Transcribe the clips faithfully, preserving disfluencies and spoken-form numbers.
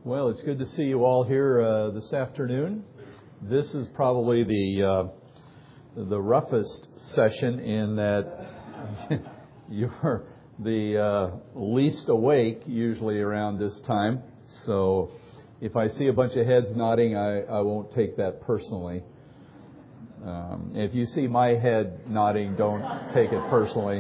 Well, it's good to see you all here uh, this afternoon. This is probably the uh, the roughest session in that you're the uh, least awake usually around this time. So if I see a bunch of heads nodding, I, I won't take that personally. Um, if you see my head nodding, don't take it personally.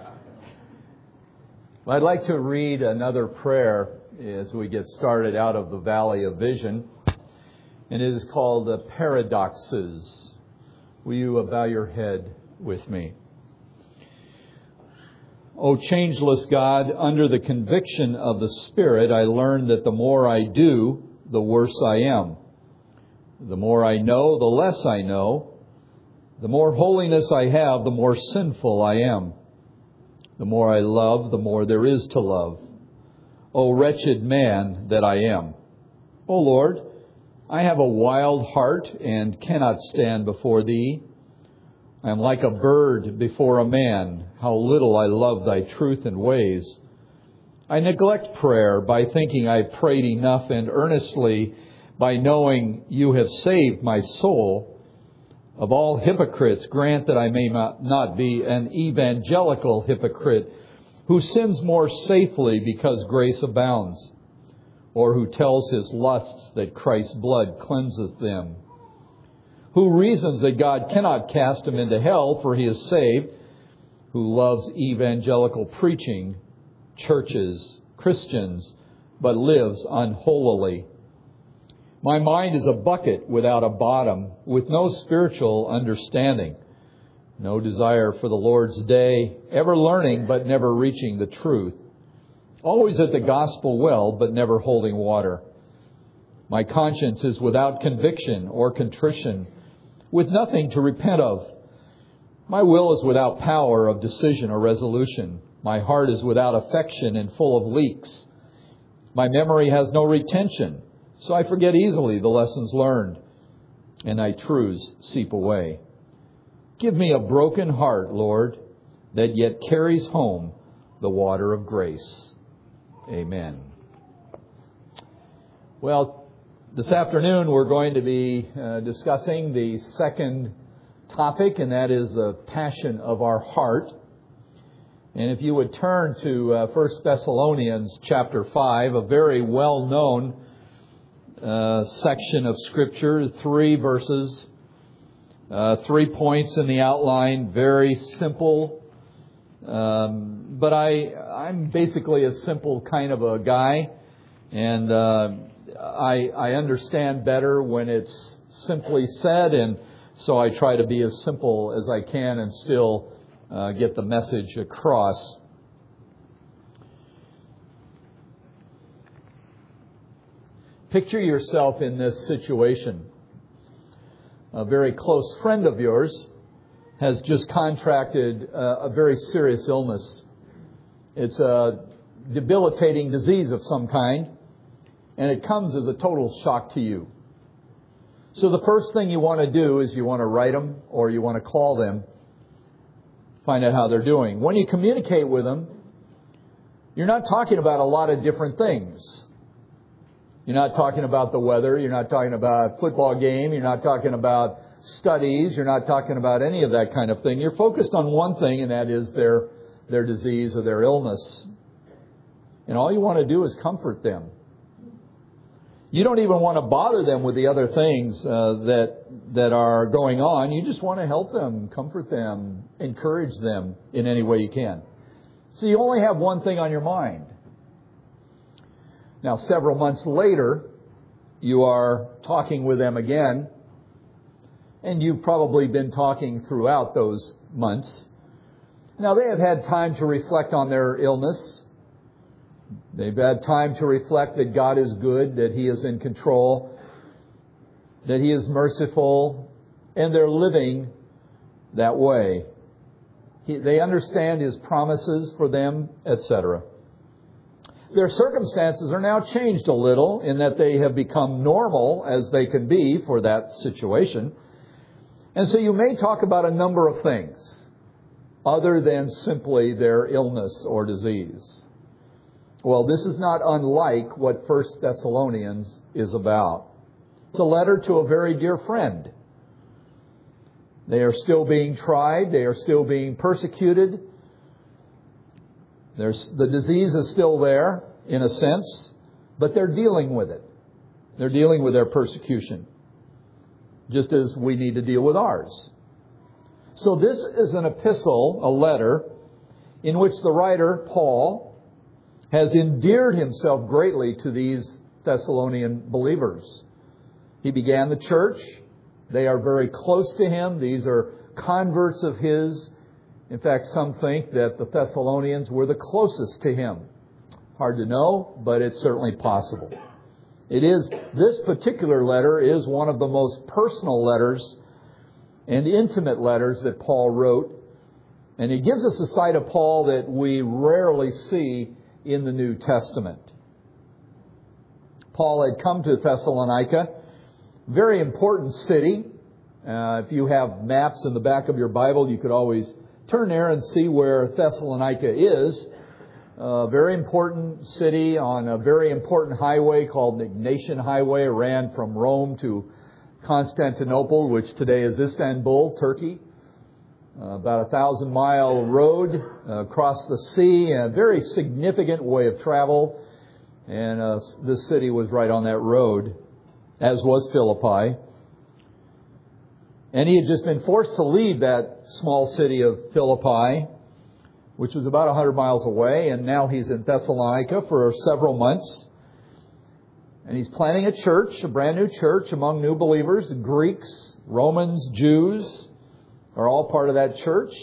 I'd like to read another prayer as we get started out of the Valley of Vision. And it is called the Paradoxes. Will you bow your head with me? O changeless God, under the conviction of the Spirit, I learn that the more I do, the worse I am. The more I know, the less I know. The more holiness I have, the more sinful I am. The more I love, the more there is to love. O wretched man that I am. O Lord, I have a wild heart and cannot stand before Thee. I am like a bird before a man. How little I love Thy truth and ways. I neglect prayer by thinking I prayed enough, and earnestly by knowing You have saved my soul. Of all hypocrites, grant that I may not be an evangelical hypocrite who sins more safely because grace abounds, or who tells his lusts that Christ's blood cleanses them, who reasons that God cannot cast him into hell for he is saved, who loves evangelical preaching, churches, Christians, but lives unholily. My mind is a bucket without a bottom, with no spiritual understanding, no desire for the Lord's day, ever learning but never reaching the truth, always at the gospel well but never holding water. My conscience is without conviction or contrition, with nothing to repent of. My will is without power of decision or resolution. My heart is without affection and full of leaks. My memory has no retention, so I forget easily the lessons learned, and my truths seep away. Give me a broken heart, Lord, that yet carries home the water of grace. Amen. Well, this afternoon we're going to be uh, discussing the second topic, and that is the passion of our heart. And if you would turn to uh, First Thessalonians chapter five, a very well-known uh, section of Scripture, three verses, uh, three points in the outline, very simple. Um, but I, I'm basically a simple kind of a guy, and uh, I, I understand better when it's simply said, and so I try to be as simple as I can and still uh, get the message across. Picture yourself in this situation. A very close friend of yours has just contracted a, a very serious illness. It's a debilitating disease of some kind, and it comes as a total shock to you. So the first thing you want to do is you want to write them or you want to call them, find out how they're doing. When you communicate with them, you're not talking about a lot of different things. You're not talking about the weather. You're not talking about a football game. You're not talking about studies. You're not talking about any of that kind of thing. You're focused on one thing, and that is their their disease or their illness. And all you want to do is comfort them. You don't even want to bother them with the other things uh, that that are going on. You just want to help them, comfort them, encourage them in any way you can. So you only have one thing on your mind. Now, several months later, you are talking with them again, and you've probably been talking throughout those months. Now, they have had time to reflect on their illness. They've had time to reflect that God is good, that He is in control, that He is merciful, and they're living that way. He, they understand His promises for them, et cetera. Their circumstances are now changed a little in that they have become normal as they can be for that situation. And so you may talk about a number of things other than simply their illness or disease. Well, this is not unlike what First Thessalonians is about. It's a letter to a very dear friend. They are still being tried. They are still being persecuted. There's, the disease is still there, in a sense, but they're dealing with it. They're dealing with their persecution, just as we need to deal with ours. So this is an epistle, a letter, in which the writer, Paul, has endeared himself greatly to these Thessalonian believers. He began the church. They are very close to him. These are converts of his. In fact, some think that the Thessalonians were the closest to him. Hard to know, but it's certainly possible. It is, this particular letter is one of the most personal letters and intimate letters that Paul wrote. And it gives us a side of Paul that we rarely see in the New Testament. Paul had come to Thessalonica, very important city. Uh, if you have maps in the back of your Bible, you could always turn there and see where Thessalonica is. A very important city on a very important highway called the Ignatian Highway. It ran from Rome to Constantinople, which today is Istanbul, Turkey. Uh, about a thousand mile road uh, across the sea, a very significant way of travel. And uh, this city was right on that road, as was Philippi. And he had just been forced to leave that small city of Philippi, which was about one hundred miles away. And now he's in Thessalonica for several months. And he's planting a church, a brand new church among new believers, Greeks, Romans, Jews, are all part of that church.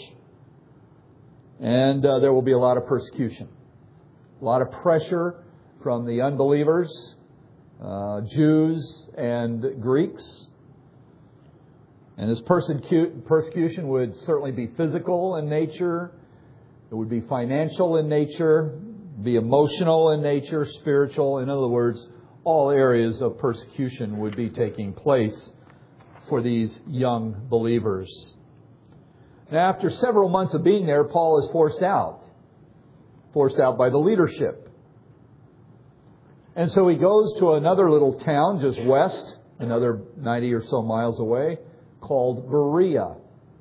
And uh, there will be a lot of persecution. A lot of pressure from the unbelievers, uh, Jews and Greeks. And this persecu- persecution would certainly be physical in nature. It would be financial in nature, be emotional in nature, spiritual. In other words, all areas of persecution would be taking place for these young believers. Now, after several months of being there, Paul is forced out. Forced out by the leadership. And so he goes to another little town just west, another ninety or so miles away, called Berea.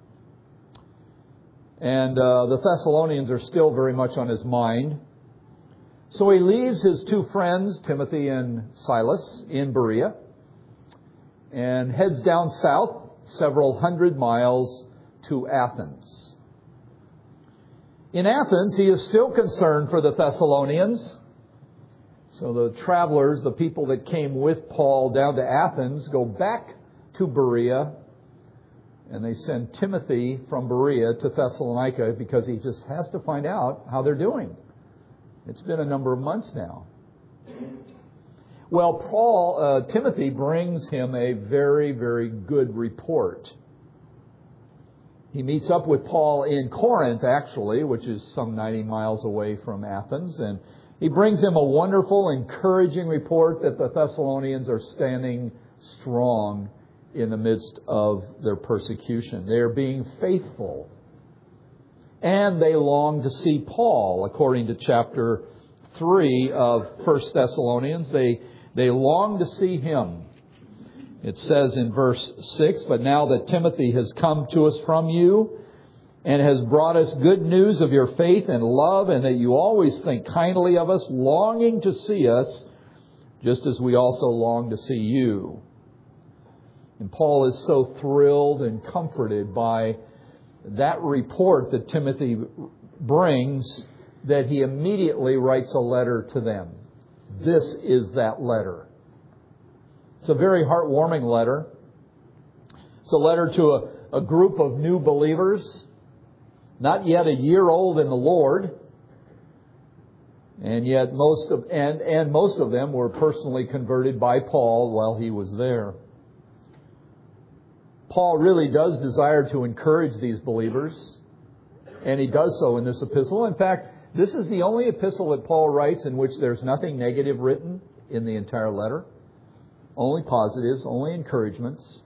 And uh, the Thessalonians are still very much on his mind. So he leaves his two friends, Timothy and Silas, in Berea, and heads down south several hundred miles to Athens. In Athens, he is still concerned for the Thessalonians. So the travelers, the people that came with Paul down to Athens, go back to Berea, and they send Timothy from Berea to Thessalonica because he just has to find out how they're doing. It's been a number of months now. Well, Paul, uh, Timothy brings him a very, very good report. He meets up with Paul in Corinth, actually, which is some ninety miles away from Athens. And he brings him a wonderful, encouraging report that the Thessalonians are standing strong in the midst of their persecution. They are being faithful. And they long to see Paul, according to chapter three of First Thessalonians. They, they long to see him. It says in verse six, "But now that Timothy has come to us from you and has brought us good news of your faith and love, and that you always think kindly of us, longing to see us, just as we also long to see you." And Paul is so thrilled and comforted by that report that Timothy brings that he immediately writes a letter to them. This is that letter. It's a very heartwarming letter. It's a letter to a, a group of new believers, not yet a year old in the Lord, and yet most of and, and most of them were personally converted by Paul while he was there. Paul really does desire to encourage these believers, and he does so in this epistle. In fact, this is the only epistle that Paul writes in which there's nothing negative written in the entire letter. Only positives, only encouragements.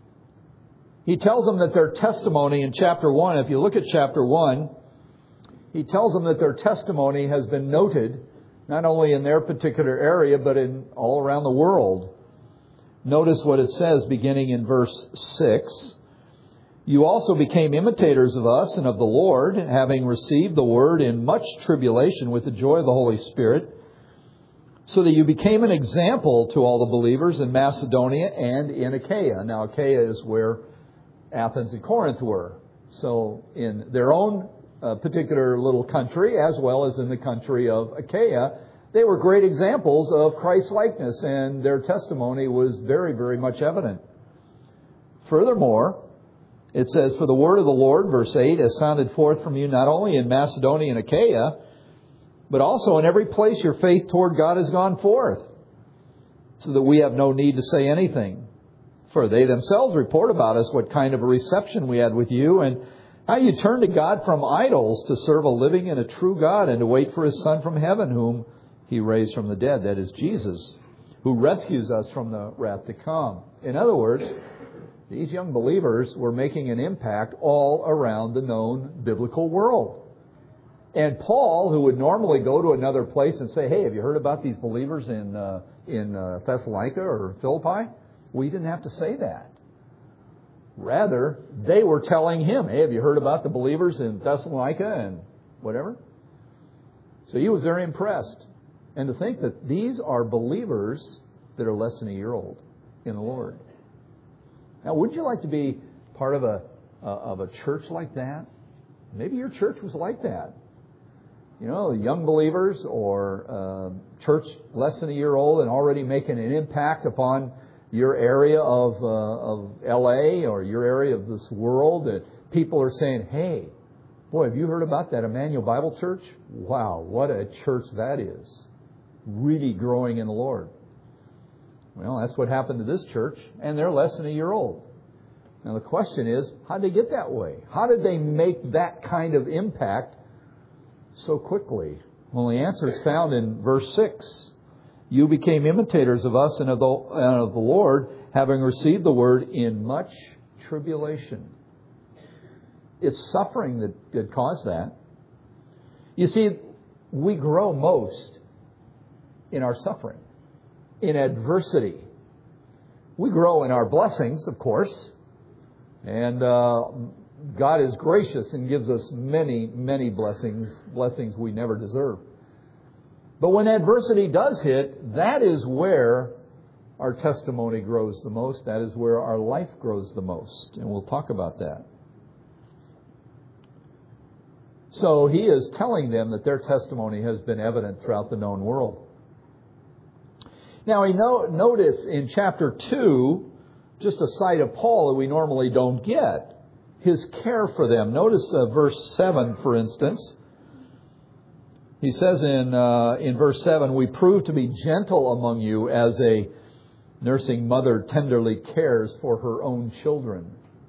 He tells them that their testimony in chapter one, if you look at chapter one, he tells them that their testimony has been noted, not only in their particular area, but in all around the world. Notice what it says beginning in verse six. You also became imitators of us and of the Lord, having received the word in much tribulation with the joy of the Holy Spirit, so that you became an example to all the believers in Macedonia and in Achaia. Now, Achaia is where Athens and Corinth were. So in their own uh, particular little country, as well as in the country of Achaia, they were great examples of Christ-likeness, and their testimony was very, very much evident. Furthermore, it says, for the word of the Lord, verse eight, has sounded forth from you not only in Macedonia and Achaia, but also in every place your faith toward God has gone forth, so that we have no need to say anything. For they themselves report about us what kind of a reception we had with you, and how you turned to God from idols to serve a living and a true God, and to wait for His Son from heaven, whom He raised from the dead, that is Jesus, who rescues us from the wrath to come. In other words, these young believers were making an impact all around the known biblical world. And Paul, who would normally go to another place and say, hey, have you heard about these believers in uh, in uh, Thessalonica or Philippi? Well, he didn't have to say that. Rather, they were telling him, hey, have you heard about the believers in Thessalonica and whatever? So he was very impressed. And to think that these are believers that are less than a year old in the Lord. Now, would you like to be part of a uh, of a church like that? Maybe your church was like that. You know, young believers or uh, church less than a year old and already making an impact upon your area of uh, of L A or your area of this world. That people are saying, hey, boy, have you heard about that Emmanuel Bible Church? Wow, what a church that is. Really growing in the Lord. Well, that's what happened to this church, and they're less than a year old. Now the question is, how did they get that way? How did they make that kind of impact so quickly? Well, the answer is found in verse six. You became imitators of us and of the, and of the Lord, having received the word in much tribulation. It's suffering that, that caused that. You see, we grow most in our suffering, in adversity. We grow in our blessings, of course, and uh, God is gracious and gives us many, many blessings, blessings we never deserve. But when adversity does hit, that is where our testimony grows the most. That is where our life grows the most. And we'll talk about that. So he is telling them that their testimony has been evident throughout the known world. Now, we no, notice in chapter two, just a sight of Paul that we normally don't get. His care for them. Notice uh, verse seven, for instance. He says in uh, in verse seven, we prove to be gentle among you as a nursing mother tenderly cares for her own children.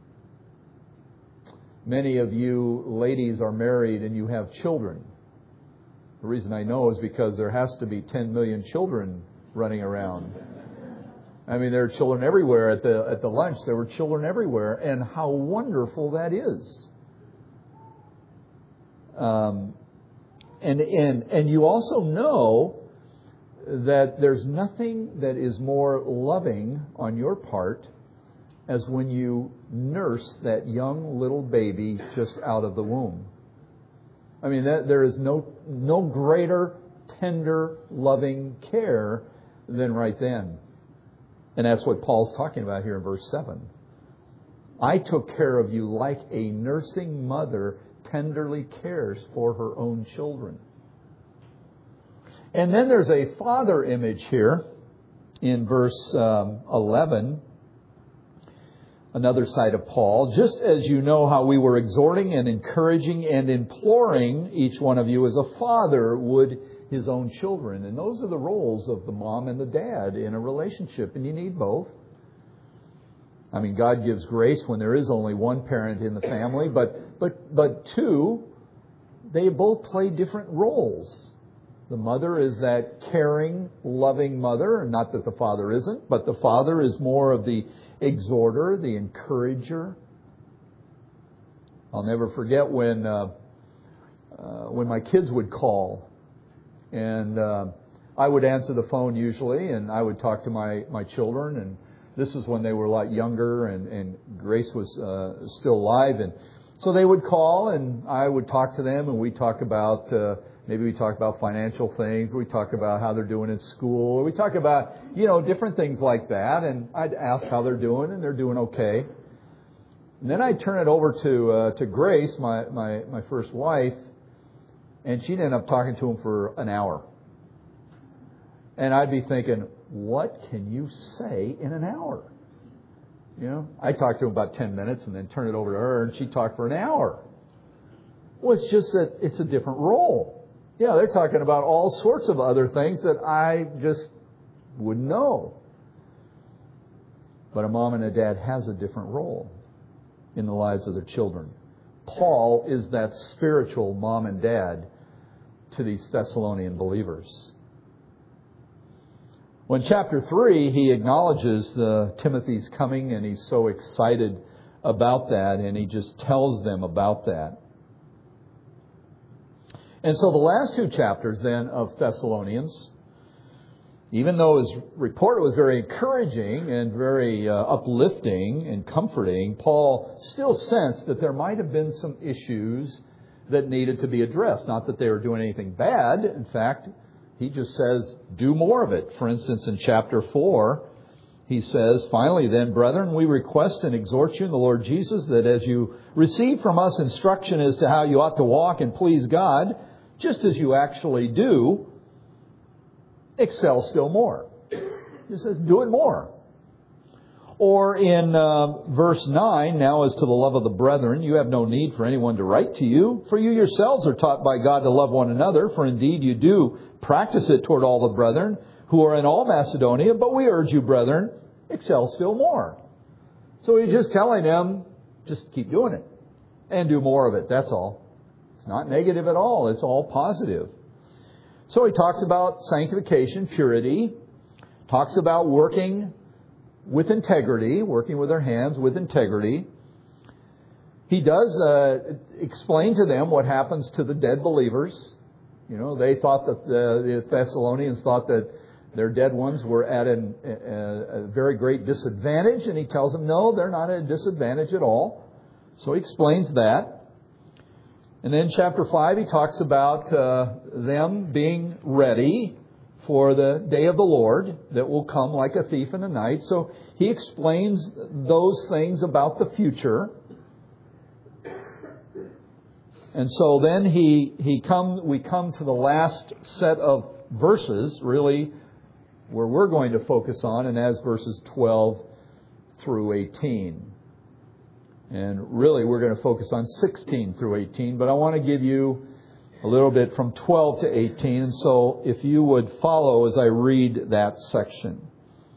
Many of you ladies are married and you have children. The reason I know is because there has to be ten million children running around. I mean, there are children everywhere. At the at the lunch, there were children everywhere. And how wonderful that is. Um, and, and, and you also know that there's nothing that is more loving on your part as when you nurse that young little baby just out of the womb. I mean, that, there is no no greater, tender, loving care than right then. And that's what Paul's talking about here in verse seven. I took care of you like a nursing mother tenderly cares for her own children. And then there's a father image here in verse um, eleven. Another side of Paul. Just as you know how we were exhorting and encouraging and imploring each one of you as a father would his own children. And those are the roles of the mom and the dad in a relationship. And you need both. I mean, God gives grace when there is only one parent in the family. But but but two, they both play different roles. The mother is that caring, loving mother. Not that the father isn't, but the father is more of the exhorter, the encourager. I'll never forget when uh, uh, when my kids would call, and uh, I would answer the phone usually, and I would talk to my, my children, and this was when they were a lot younger, and, and Grace was uh, still alive, and so they would call, and I would talk to them, and we'd talk about, uh, maybe we talk about financial things, we talk about how they're doing in school, or we talk about, you know, different things like that, and I'd ask how they're doing, and they're doing okay. And then I'd turn it over to uh, to Grace, my, my, my first wife, and she'd end up talking to him for an hour. And I'd be thinking, what can you say in an hour? You know, I talked to him about ten minutes and then turn it over to her, and she talked for an hour. Well, it's just that it's a different role. Yeah, they're talking about all sorts of other things that I just wouldn't know. But a mom and a dad has a different role in the lives of their children. Paul is that spiritual mom and dad to these Thessalonian believers. Well, in chapter three, he acknowledges the Timothy's coming, and he's so excited about that, and he just tells them about that. And so the last two chapters then of Thessalonians, even though his report was very encouraging and very uh, uplifting and comforting, Paul still sensed that there might have been some issues that needed to be addressed. Not that they were doing anything bad. In fact, he just says, do more of it. For instance, in chapter four, he says, finally then, brethren, we request and exhort you in the Lord Jesus that as you receive from us instruction as to how you ought to walk and please God, just as you actually do, excel still more. He says, do it more. Or in uh, verse nine, now as to the love of the brethren, you have no need for anyone to write to you, for you yourselves are taught by God to love one another, for indeed you do practice it toward all the brethren who are in all Macedonia, but we urge you, brethren, excel still more. So he's just telling them, just keep doing it and do more of it. That's all. It's not negative at all. It's all positive. So he talks about sanctification, purity, talks about working with integrity, working with their hands with integrity. He does uh, explain to them what happens to the dead believers. You know, they thought that the, the Thessalonians thought that their dead ones were at an, a, a very great disadvantage, and he tells them, no, they're not at a disadvantage at all. So he explains that. And then chapter five, he talks about uh, them being ready for the day of the Lord that will come like a thief in the night. So he explains those things about the future. And so then he he come we come to the last set of verses, really, where we're going to focus on, and as verses twelve through eighteen. And really, we're going to focus on sixteen through eighteen, but I want to give you a little bit from twelve to eighteen. And so if you would follow as I read that section.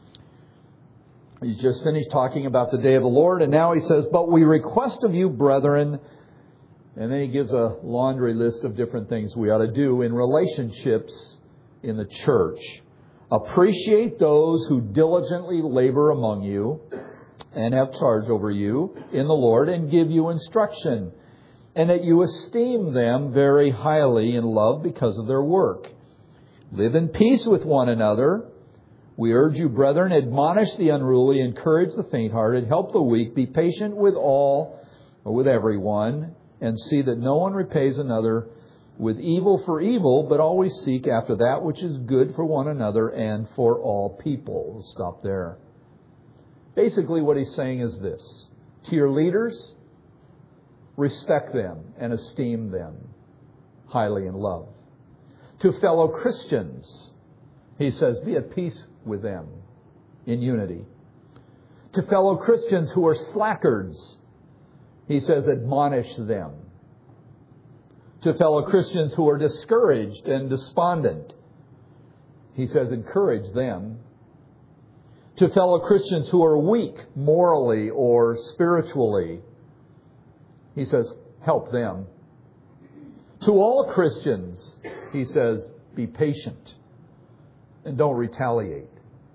He's just finished talking about the day of the Lord, and now he says, but we request of you, brethren, and then he gives a laundry list of different things we ought to do in relationships in the church. Appreciate those who diligently labor among you and have charge over you in the Lord and give you instruction, and that you esteem them very highly in love because of their work. Live in peace with one another. We urge you, brethren, admonish the unruly, encourage the faint-hearted, help the weak, be patient with all, or with everyone, and see that no one repays another with evil for evil, but always seek after that which is good for one another and for all people. We'll stop there. Basically, what he's saying is this. To your leaders, respect them and esteem them highly in love. To fellow Christians, he says, be at peace with them in unity. To fellow Christians who are slackers, he says, admonish them. To fellow Christians who are discouraged and despondent, he says, encourage them. To fellow Christians who are weak morally or spiritually, he says, help them. To all Christians, he says, be patient and don't retaliate.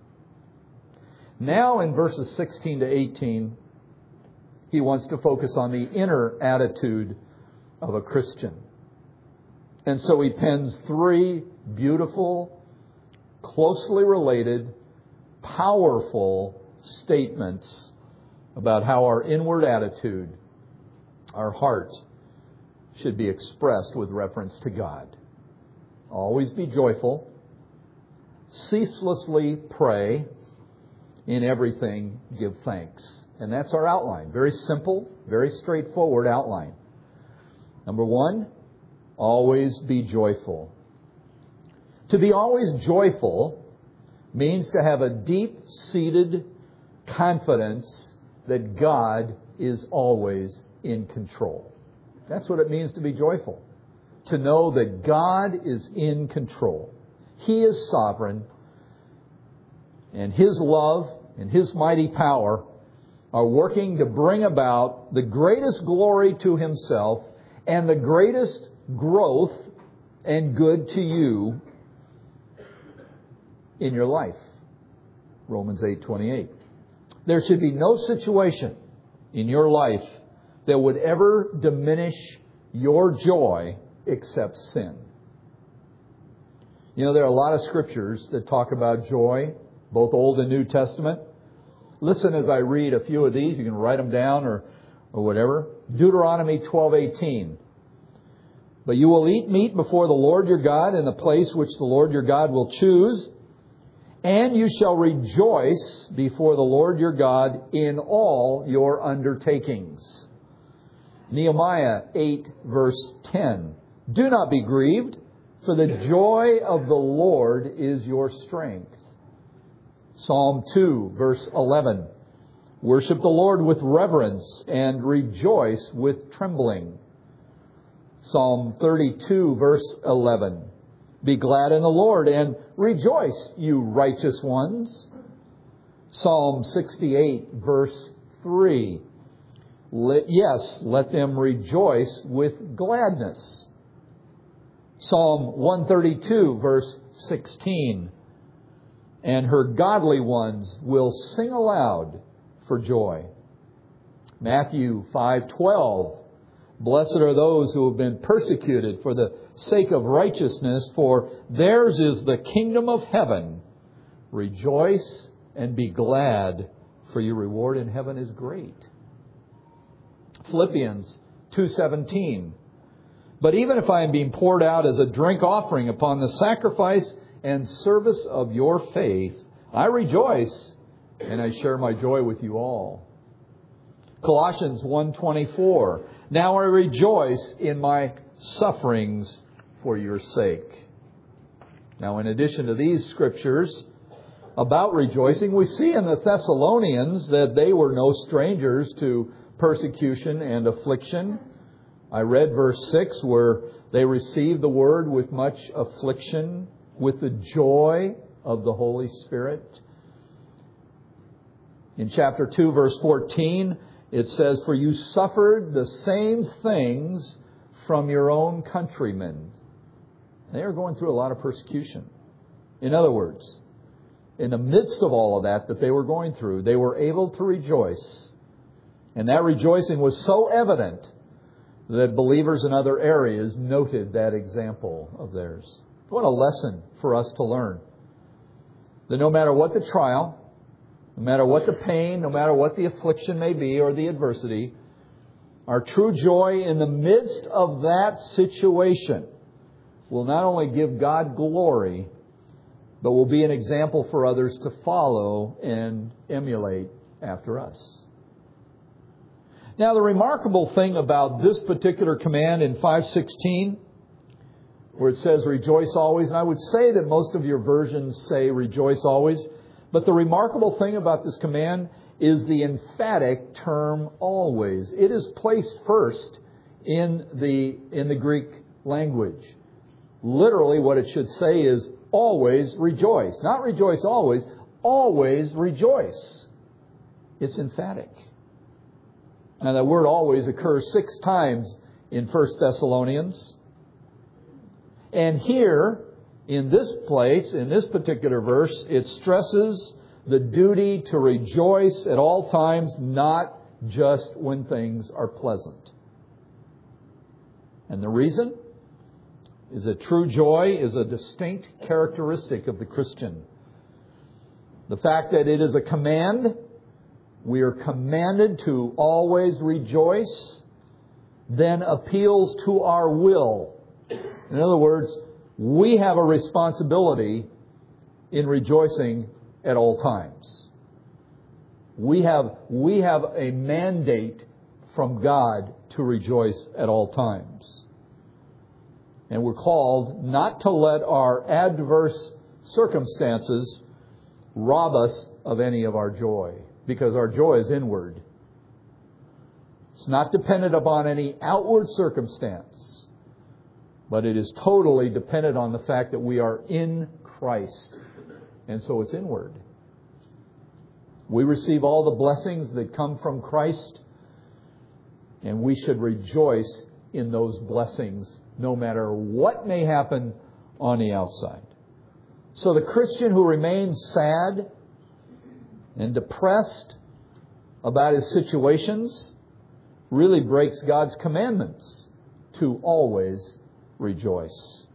Now in verses sixteen to eighteen, he wants to focus on the inner attitude of a Christian. And so he pens three beautiful, closely related, powerful statements about how our inward attitude, our heart, should be expressed with reference to God. Always be joyful. Ceaselessly pray. In everything give thanks. And that's our outline. Very simple, very straightforward outline. Number one, always be joyful. To be always joyful means to have a deep-seated confidence that God is always in control. That's what it means to be joyful. To know that God is in control. He is sovereign, and His love and His mighty power are working to bring about the greatest glory to Himself and the greatest growth and good to you in your life. Romans eight twenty-eight. There should be no situation in your life that would ever diminish your joy except sin. You know, there are a lot of scriptures that talk about joy, both Old and New Testament. Listen as I read a few of these. You can write them down or, or whatever. Deuteronomy twelve eighteen. But you will eat meat before the Lord your God in the place which the Lord your God will choose. And you shall rejoice before the Lord your God in all your undertakings. Nehemiah eight verse ten. Do not be grieved, for the joy of the Lord is your strength. Psalm two verse eleven. Worship the Lord with reverence and rejoice with trembling. Psalm thirty-two verse eleven. Be glad in the Lord and rejoice, you righteous ones. Psalm sixty-eight verse three. Let, yes, let them rejoice with gladness. Psalm one thirty-two verse sixteen. And her godly ones will sing aloud for joy. Matthew five twelve. Blessed are those who have been persecuted for the sake of righteousness, for theirs is the kingdom of heaven. Rejoice and be glad, for your reward in heaven is great. Philippians two seventeen. But even if I am being poured out as a drink offering upon the sacrifice and service of your faith, I rejoice and I share my joy with you all. Colossians one twenty-four. Now I rejoice in my sufferings for your sake. Now, in addition to these scriptures about rejoicing, we see in the Thessalonians that they were no strangers to persecution and affliction. I read verse six where they received the word with much affliction, with the joy of the Holy Spirit. In chapter two, verse fourteen, it says, for you suffered the same things from your own countrymen. They are going through a lot of persecution. In other words, in the midst of all of that that they were going through, they were able to rejoice. And that rejoicing was so evident that believers in other areas noted that example of theirs. What a lesson for us to learn. That no matter what the trial, no matter what the pain, no matter what the affliction may be or the adversity, our true joy in the midst of that situation will not only give God glory, but will be an example for others to follow and emulate after us. Now, the remarkable thing about this particular command in five sixteen, where it says rejoice always, and I would say that most of your versions say rejoice always, but the remarkable thing about this command is the emphatic term always. It is placed first in the in the Greek language. Literally what it should say is always rejoice. Not rejoice always, always rejoice. It's emphatic. Now that word always occurs six times in First Thessalonians. And here, in this place, in this particular verse, it stresses the duty to rejoice at all times, not just when things are pleasant. And the reason is that true joy is a distinct characteristic of the Christian. The fact that it is a command, we are commanded to always rejoice, then appeals to our will. In other words, we have a responsibility in rejoicing at all times. We have, we have a mandate from God to rejoice at all times. And we're called not to let our adverse circumstances rob us of any of our joy, because our joy is inward. It's not dependent upon any outward circumstance, but it is totally dependent on the fact that we are in Christ. And so it's inward. We receive all the blessings that come from Christ, and we should rejoice in those blessings no matter what may happen on the outside. So the Christian who remains sad and depressed about his situations really breaks God's commandments to always rejoice.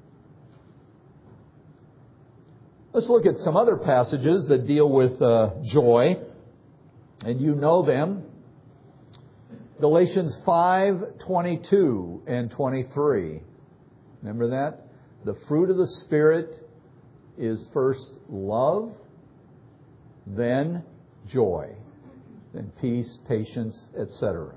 Let's look at some other passages that deal with uh, joy, and you know them. Galatians five twenty-two and twenty-three. Remember that? The fruit of the Spirit is first love, then joy, then peace, patience, et cetera.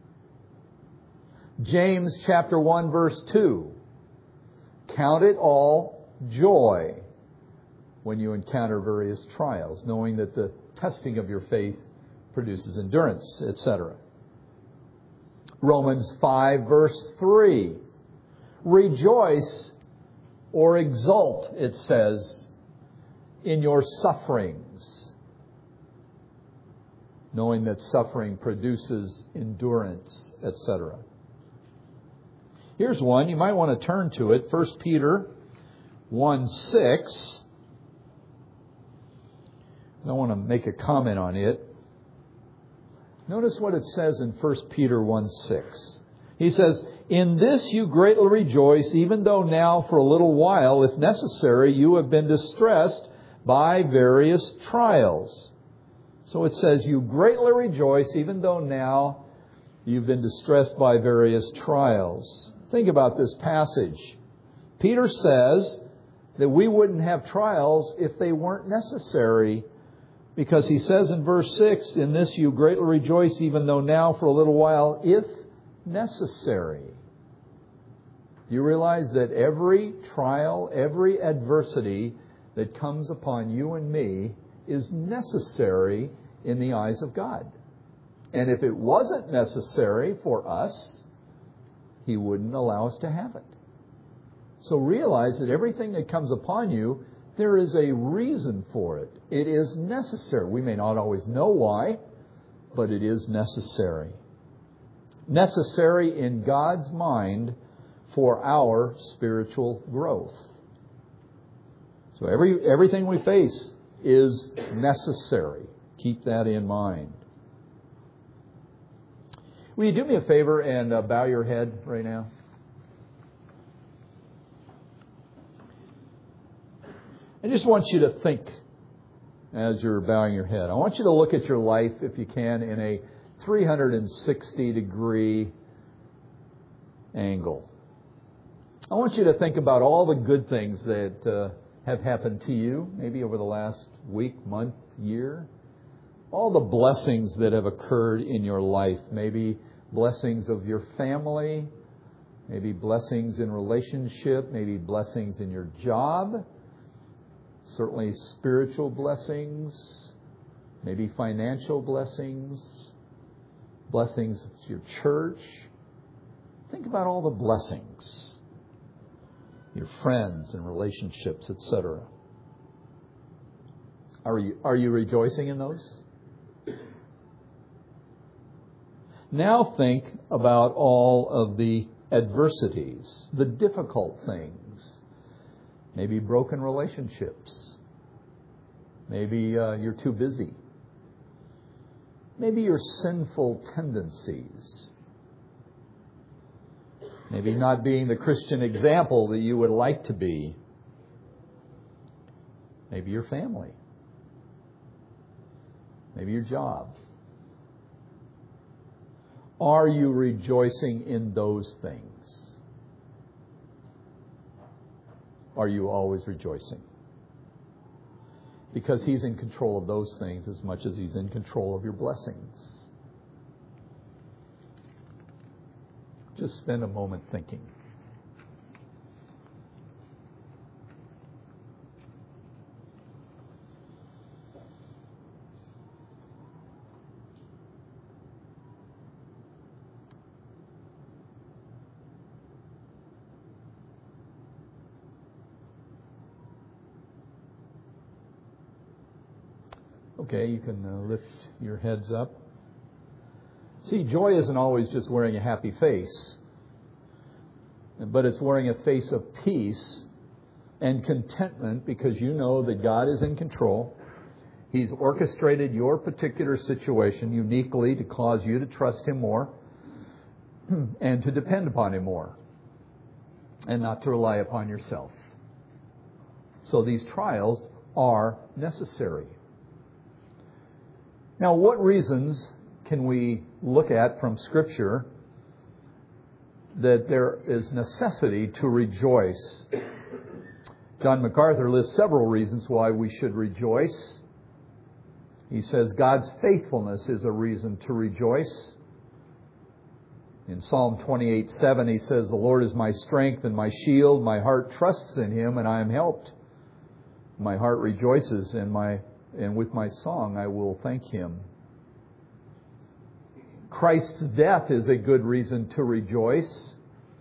James chapter one verse two. Count it all joy when you encounter various trials, knowing that the testing of your faith produces endurance, et cetera. Romans five verse three. Rejoice or exult, it says, in your sufferings, knowing that suffering produces endurance, et cetera. Here's one. You might want to turn to it. First Peter one six. I want to make a comment on it. Notice what it says in First Peter one six. He says, in this you greatly rejoice, even though now for a little while, if necessary, you have been distressed by various trials. So it says, you greatly rejoice, even though now you've been distressed by various trials. Think about this passage. Peter says that we wouldn't have trials if they weren't necessary, because he says in verse six, in this you greatly rejoice, even though now for a little while, if necessary. Do you realize that every trial, every adversity that comes upon you and me is necessary in the eyes of God? And if it wasn't necessary for us, He wouldn't allow us to have it. So realize that everything that comes upon you, there is a reason for it. It is necessary. We may not always know why, but it is necessary. Necessary in God's mind for our spiritual growth. So every everything we face is necessary. Keep that in mind. Will you do me a favor and uh, bow your head right now? I just want you to think as you're bowing your head. I want you to look at your life, if you can, in a three hundred sixty degree angle. I want you to think about all the good things that uh, have happened to you, maybe over the last week, month, year. All the blessings that have occurred in your life. Maybe blessings of your family, maybe blessings in relationship, maybe blessings in your job, certainly spiritual blessings, maybe financial blessings, blessings to your church. Think about all the blessings, your friends and relationships, et cetera. Are you, are you rejoicing in those? Now think about all of the adversities, the difficult things, maybe broken relationships, maybe uh, you're too busy, maybe your sinful tendencies. Maybe not being the Christian example that you would like to be. Maybe your family. Maybe your job. Are you rejoicing in those things? Are you always rejoicing? Because He's in control of those things as much as He's in control of your blessings. Just spend a moment thinking. Okay, you can uh, lift your heads up. See, joy isn't always just wearing a happy face, but it's wearing a face of peace and contentment because you know that God is in control. He's orchestrated your particular situation uniquely to cause you to trust Him more and to depend upon Him more and not to rely upon yourself. So these trials are necessary. Now, what reasons can we look at from Scripture that there is necessity to rejoice? John MacArthur lists several reasons why we should rejoice. He says God's faithfulness is a reason to rejoice. In Psalm twenty-eight seven, he says, "The Lord is my strength and my shield. My heart trusts in Him, and I am helped. My heart rejoices, and my and with my song I will thank Him." Christ's death is a good reason to rejoice.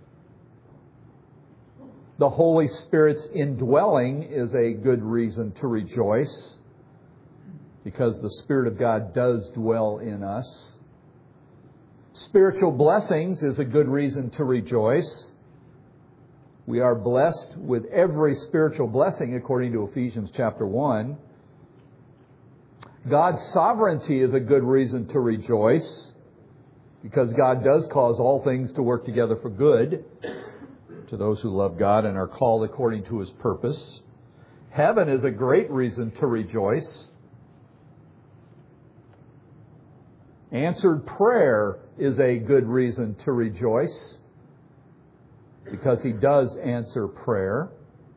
The Holy Spirit's indwelling is a good reason to rejoice because the Spirit of God does dwell in us. Spiritual blessings is a good reason to rejoice. We are blessed with every spiritual blessing according to Ephesians chapter one. God's sovereignty is a good reason to rejoice because God does cause all things to work together for good to those who love God and are called according to His purpose. Heaven is a great reason to rejoice. Answered prayer is a good reason to rejoice because He does answer prayer.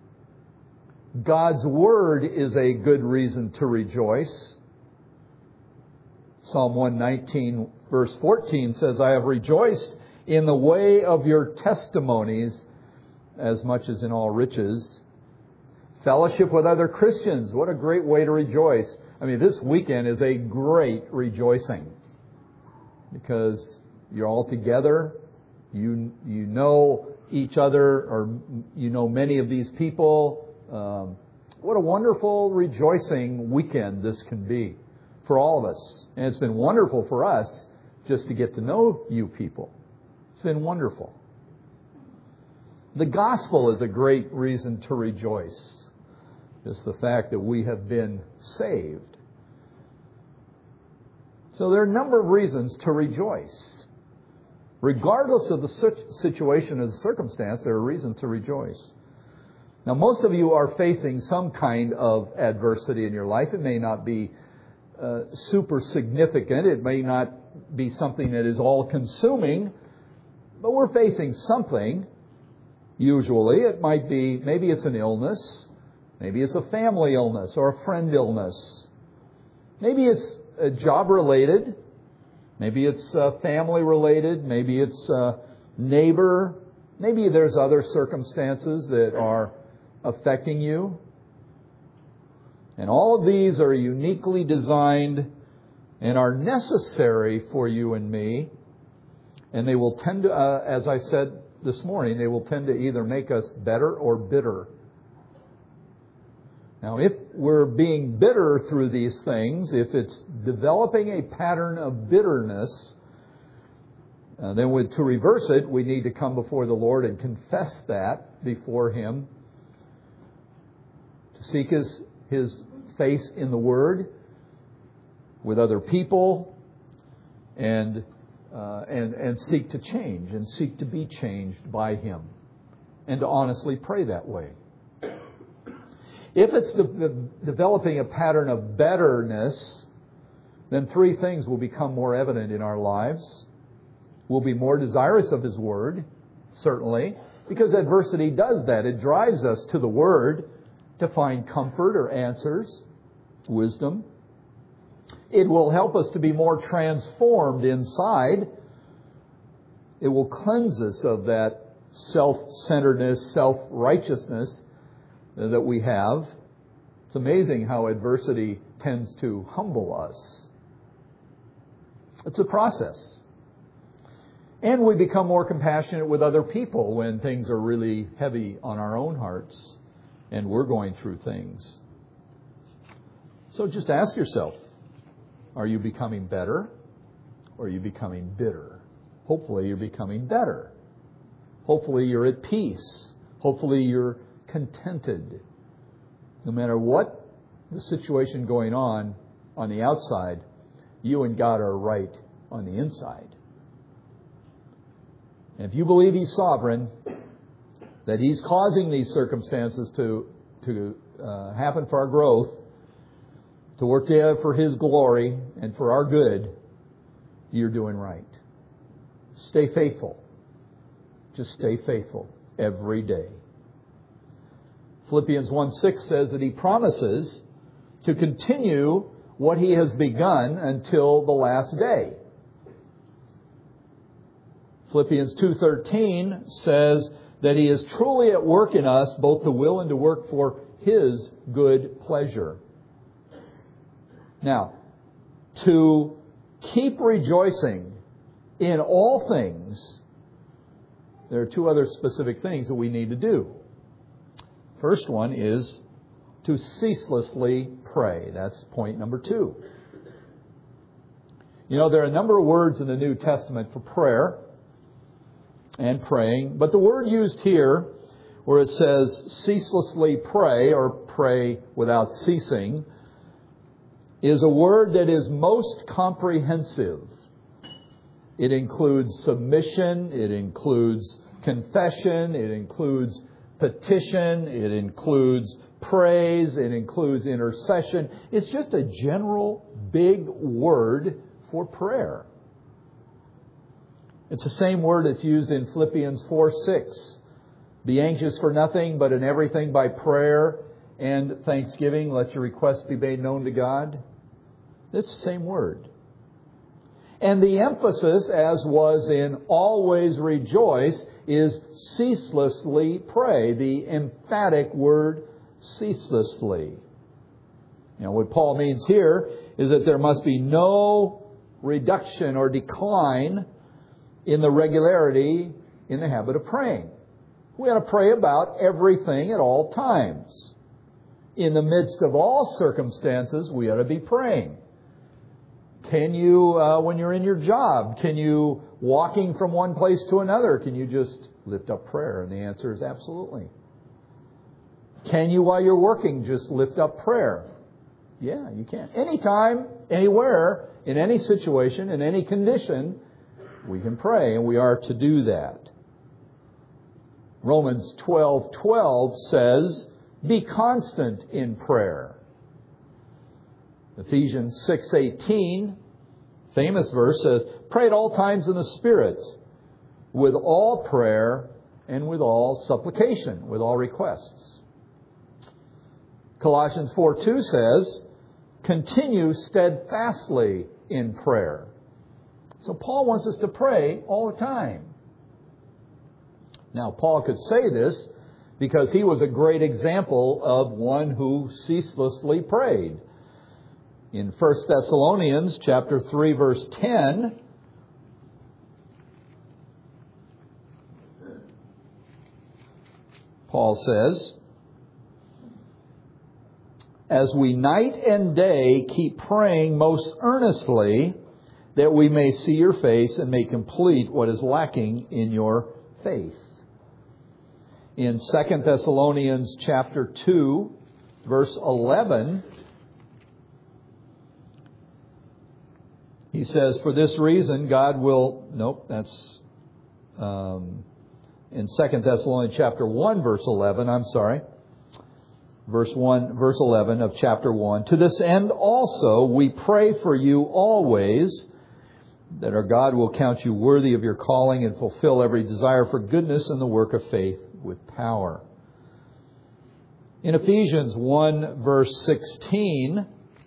God's Word is a good reason to rejoice. Psalm one nineteen verse fourteen says, "I have rejoiced in the way of your testimonies as much as in all riches." Fellowship with other Christians. What a great way to rejoice. I mean, this weekend is a great rejoicing because you're all together. You, you know each other, or you know many of these people. Um, what a wonderful rejoicing weekend this can be for all of us. And it's been wonderful for us just to get to know you people. It's been wonderful. The gospel is a great reason to rejoice. Just the fact that we have been saved. So there are a number of reasons to rejoice. Regardless of the situation or the circumstance, there are reasons to rejoice. Now, most of you are facing some kind of adversity in your life. It may not be uh, super significant. It may not be something that is all-consuming. But we're facing something. Usually, it might be, maybe it's an illness. Maybe it's a family illness or a friend illness. Maybe it's uh, job-related. Maybe it's uh, family-related. Maybe it's uh, neighbor. Maybe there's other circumstances that are affecting you. And all of these are uniquely designed and are necessary for you and me. And they will tend to, uh, as I said this morning, they will tend to either make us better or bitter. Now, if we're being bitter through these things, if it's developing a pattern of bitterness, uh, then we, to reverse it, we need to come before the Lord and confess that before Him. To seek His, His face in the Word with other people and uh, and, and seek to change and seek to be changed by Him. And to honestly pray that way. If it's de- de- developing a pattern of betterness, then three things will become more evident in our lives. We'll be more desirous of His Word, certainly, because adversity does that. It drives us to the Word to find comfort or answers, wisdom. It will help us to be more transformed inside. It will cleanse us of that self-centeredness, self-righteousness that we have. It's amazing how adversity tends to humble us. It's a process. And we become more compassionate with other people when things are really heavy on our own hearts and we're going through things. So just ask yourself, are you becoming better or are you becoming bitter? Hopefully you're becoming better. Hopefully you're at peace. Hopefully you're contented. No matter what the situation going on on the outside, you and God are right on the inside. And if you believe He's sovereign, that He's causing these circumstances to, to uh, happen for our growth, to work together for His glory and for our good, you're doing right. Stay faithful. Just stay faithful every day. Philippians one six says that He promises to continue what He has begun until the last day. Philippians two thirteen says that He is truly at work in us, both to will and to work for His good pleasure. Now, to keep rejoicing in all things, there are two other specific things that we need to do. First one is to ceaselessly pray. That's point number two. You know, there are a number of words in the New Testament for prayer and praying, but the word used here, where it says ceaselessly pray or pray without ceasing, is a word that is most comprehensive. It includes submission, it includes confession, it includes petition, it includes praise, it includes intercession. It's just a general big word for prayer. It's the same word that's used in Philippians four six. Be anxious for nothing, but in everything by prayer and thanksgiving, let your requests be made known to God. It's the same word. And the emphasis, as was in always rejoice, is ceaselessly pray. The emphatic word ceaselessly. You know, what Paul means here is that there must be no reduction or decline in the regularity in the habit of praying. We ought to pray about everything at all times. In the midst of all circumstances, we ought to be praying. Can you, uh, when you're in your job, can you, walking from one place to another, can you just lift up prayer? And the answer is absolutely. Can you, while you're working, just lift up prayer? Yeah, you can. Anytime, anywhere, in any situation, in any condition, we can pray, and we are to do that. Romans twelve twelve says, be constant in prayer. Ephesians six eighteen, famous verse, says, pray at all times in the Spirit, with all prayer and with all supplication, with all requests. Colossians four two says, continue steadfastly in prayer. So Paul wants us to pray all the time. Now, Paul could say this because he was a great example of one who ceaselessly prayed. In First Thessalonians chapter three, verse ten, Paul says, as we night and day keep praying most earnestly that we may see your face and may complete what is lacking in your faith. In Second Thessalonians chapter two, verse eleven, He says, for this reason, God will... Nope, that's um, in Second Thessalonians chapter one, verse eleven. I'm sorry. Verse one, verse eleven of chapter one. To this end also we pray for you always, that our God will count you worthy of your calling and fulfill every desire for goodness and the work of faith with power. In Ephesians one, verse sixteen,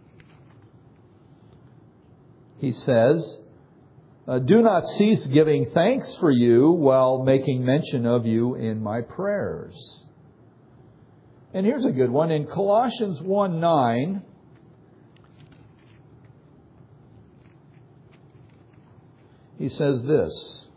he says, do not cease giving thanks for you while making mention of you in my prayers. And here's a good one. In Colossians one nine, he says this.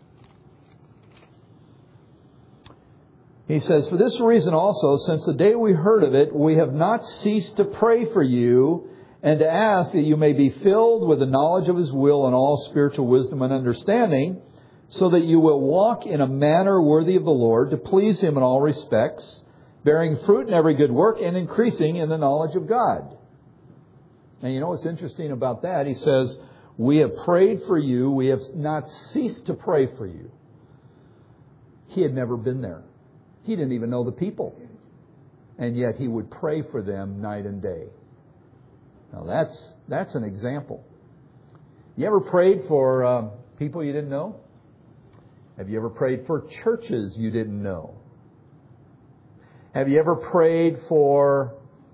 He says, for this reason also, since the day we heard of it, we have not ceased to pray for you and to ask that you may be filled with the knowledge of His will and all spiritual wisdom and understanding, so that you will walk in a manner worthy of the Lord, to please Him in all respects, bearing fruit in every good work and increasing in the knowledge of God. And you know what's interesting about that? He says, we have prayed for you. We have not ceased to pray for you. He had never been there. He didn't even know the people. And yet he would pray for them night and day. Now that's that's an example. You ever prayed for um, people you didn't know? Have you ever prayed for churches you didn't know? Have you ever prayed for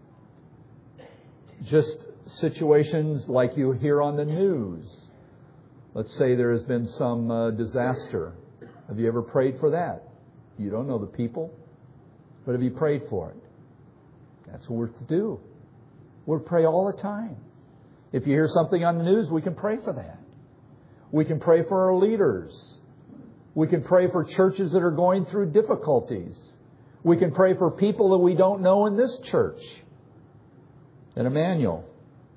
just situations like you hear on the news? Let's say there has been some uh, disaster. Have you ever prayed for that? You don't know the people, but have you prayed for it? That's what we're to do. We're to pray all the time. If you hear something on the news, we can pray for that. We can pray for our leaders. We can pray for churches that are going through difficulties. We can pray for people that we don't know in this church. And Emmanuel.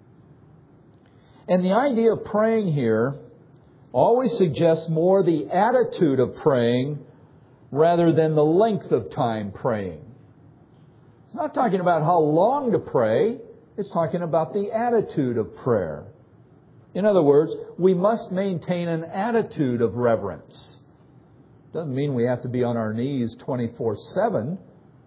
And the idea of praying here always suggests more the attitude of praying rather than the length of time praying. It's not talking about how long to pray. It's talking about the attitude of prayer. In other words, we must maintain an attitude of reverence. Doesn't mean we have to be on our knees twenty-four seven.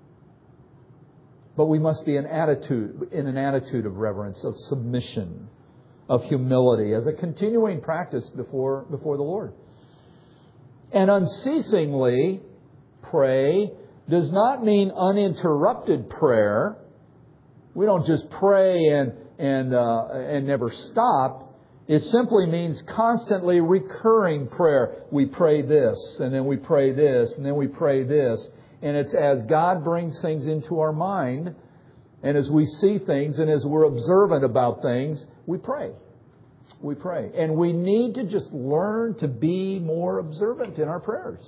But we must be an attitude, in an attitude of reverence, of submission, of humility, as a continuing practice before, before the Lord. And unceasingly pray does not mean uninterrupted prayer. We don't just pray and and uh, and never stop. It simply means constantly recurring prayer. We pray this, and then we pray this, and then we pray this. And it's as God brings things into our mind, and as we see things, and as we're observant about things, we pray. We pray. And we need to just learn to be more observant in our prayers.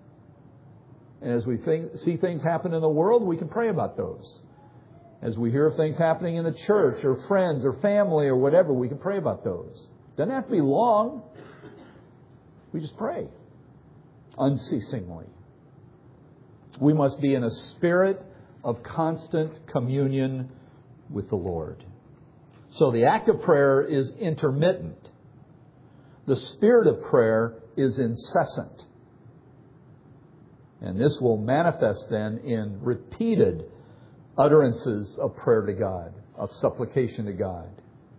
And as we think, see things happen in the world, we can pray about those. As we hear of things happening in the church or friends or family or whatever, we can pray about those. Doesn't have to be long. We just pray unceasingly. We must be in a spirit of constant communion with the Lord. So the act of prayer is intermittent. The spirit of prayer is incessant. And this will manifest then in repeated utterances of prayer to God, of supplication to God.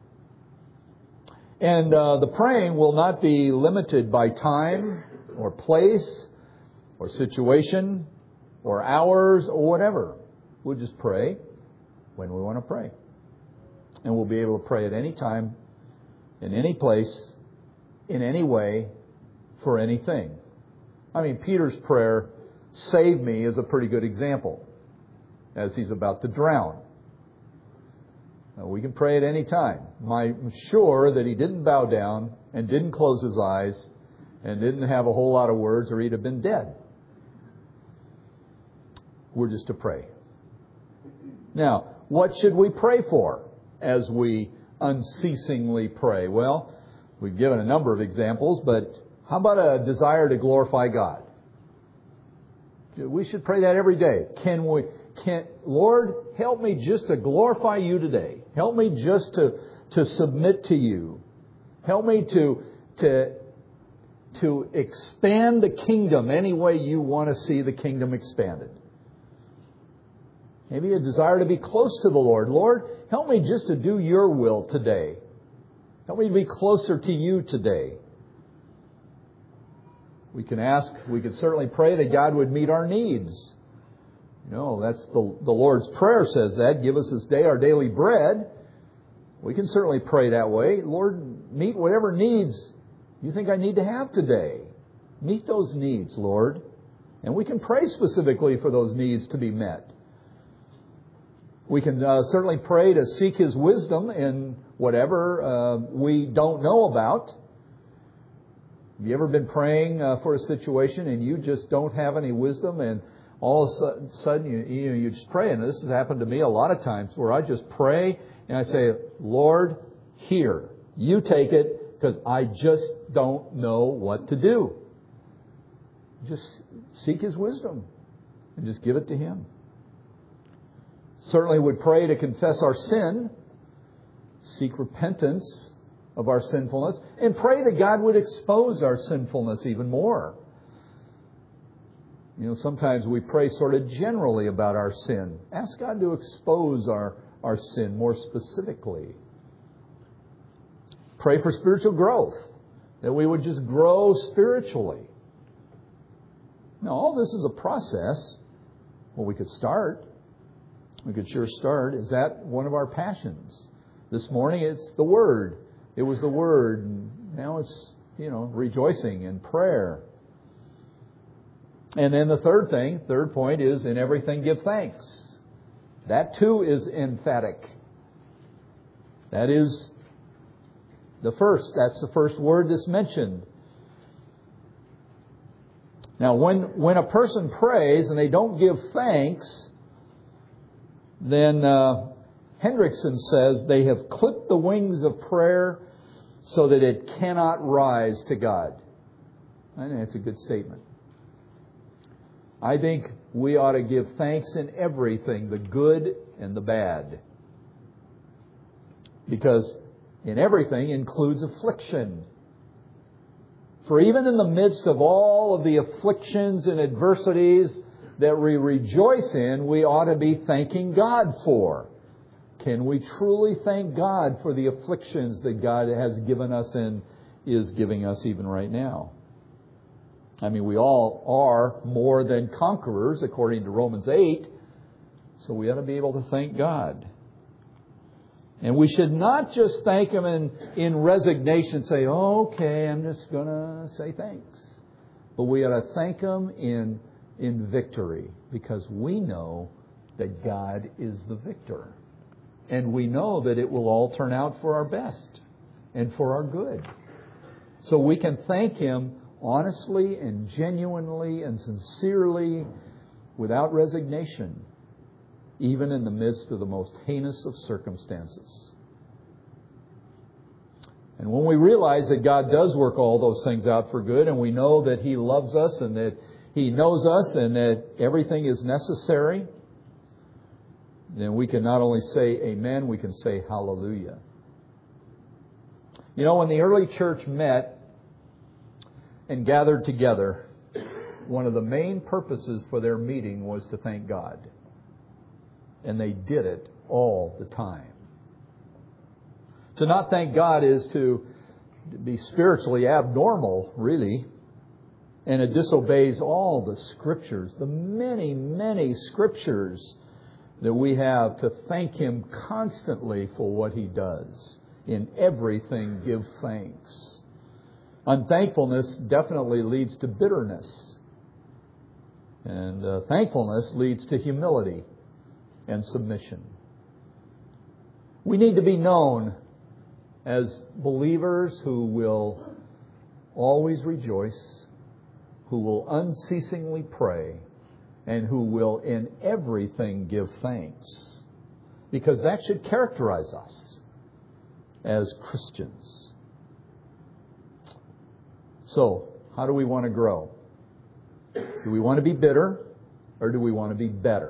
And uh, the praying will not be limited by time or place or situation or hours or whatever. We'll just pray when we want to pray. And we'll be able to pray at any time, in any place, in any way, for anything. I mean, Peter's prayer, "Save me," is a pretty good example as he's about to drown. Now, we can pray at any time. I'm sure that he didn't bow down and didn't close his eyes and didn't have a whole lot of words, or he'd have been dead. We're just to pray. Now, what should we pray for as we unceasingly pray? Well, we've given a number of examples, but how about a desire to glorify God? We should pray that every day. Can we, can, Lord, help me just to glorify you today. Help me just to, to submit to you. Help me to, to, to expand the kingdom any way you want to see the kingdom expanded. Maybe a desire to be close to the Lord. Lord, help me just to do your will today. Help me to be closer to you today. We can ask, we can certainly pray that God would meet our needs. You know, that's the, the Lord's Prayer says that. Give us this day our daily bread. We can certainly pray that way. Lord, meet whatever needs you think I need to have today. Meet those needs, Lord. And we can pray specifically for those needs to be met. We can uh, certainly pray to seek His wisdom in whatever uh, we don't know about. Have you ever been praying uh, for a situation and you just don't have any wisdom, and all of a sudden you, you know, you just pray? And this has happened to me a lot of times where I just pray and I say, Lord, here, you take it because I just don't know what to do. Just seek His wisdom and just give it to Him. Certainly would pray to confess our sin, seek repentance of our sinfulness, and pray that God would expose our sinfulness even more. You know, sometimes we pray sort of generally about our sin. Ask God to expose our, our sin more specifically. Pray for spiritual growth, that we would just grow spiritually. Now, all this is a process. Well, we could start. We could sure start. Is that one of our passions? This morning it's the Word. It was the Word. And now it's, you know, rejoicing in prayer. And then the third thing, third point is in everything give thanks. That too is emphatic. That is the first. That's the first word that's mentioned. Now, when, when a person prays and they don't give thanks, then uh, Hendrickson says they have clipped the wings of prayer so that it cannot rise to God. I think that's a good statement. I think we ought to give thanks in everything, the good and the bad. Because in everything includes affliction. For even in the midst of all of the afflictions and adversities that we rejoice in, we ought to be thanking God for. Can we truly thank God for the afflictions that God has given us and is giving us even right now? I mean, we all are more than conquerors, according to Romans eight. So we ought to be able to thank God. And we should not just thank Him in, in resignation, say, okay, I'm just going to say thanks. But we ought to thank Him in, in victory, because we know that God is the victor. And we know that it will all turn out for our best and for our good. So we can thank Him honestly and genuinely and sincerely, without resignation, even in the midst of the most heinous of circumstances. And when we realize that God does work all those things out for good, and we know that He loves us and that He knows us and that everything is necessary, then we can not only say amen, we can say hallelujah. You know, when the early church met and gathered together, one of the main purposes for their meeting was to thank God. And they did it all the time. To not thank God is to be spiritually abnormal, really. And it disobeys all the Scriptures, the many, many Scriptures that we have to thank Him constantly for what He does. In everything, give thanks. Unthankfulness definitely leads to bitterness. And uh, thankfulness leads to humility and submission. We need to be known as believers who will always rejoice, who will unceasingly pray, and who will in everything give thanks. Because that should characterize us as Christians. So, how do we want to grow? Do we want to be bitter, or do we want to be better?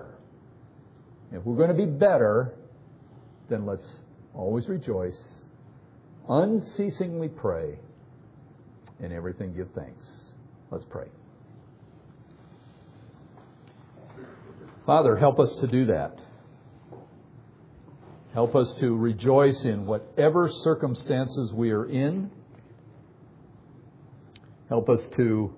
If we're going to be better, then let's always rejoice, unceasingly pray, in everything give thanks. Let's pray. Father, help us to do that. Help us to rejoice in whatever circumstances we are in. Help us to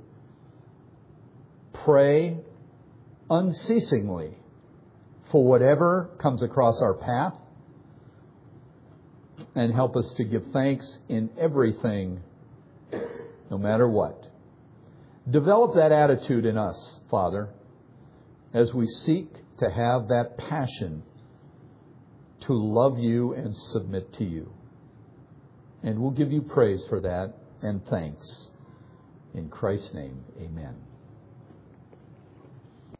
pray unceasingly for whatever comes across our path. And help us to give thanks in everything, no matter what. Develop that attitude in us, Father, as we seek to have that passion to love you and submit to you. And we'll give you praise for that and thanks. In Christ's name, amen.